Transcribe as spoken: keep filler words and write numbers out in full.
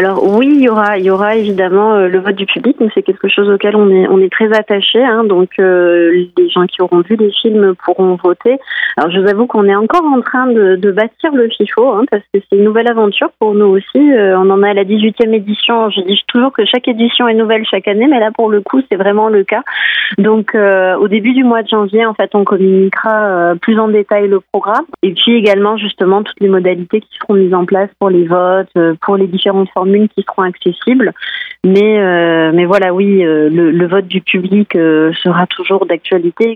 Alors oui, il y aura, il y aura évidemment euh, le vote du public, mais c'est quelque chose auquel on est, on est très attaché. Hein, donc euh, les gens qui auront vu les films pourront voter. Alors je vous avoue qu'on est encore en train de, de bâtir le FIFO, hein, parce que c'est une nouvelle aventure pour nous aussi. Euh, on en a à la dix-huitième édition. Je dis toujours que chaque édition est nouvelle chaque année, mais là pour le coup c'est vraiment le cas. Donc euh, au début du mois de janvier, en fait, on communiquera euh, plus en détail le programme, et puis également justement toutes les modalités qui seront mises en place pour les votes, euh, pour les différentes formules qui seront accessibles. Mais, euh, mais voilà, oui, euh, le, le vote du public euh, sera toujours d'actualité.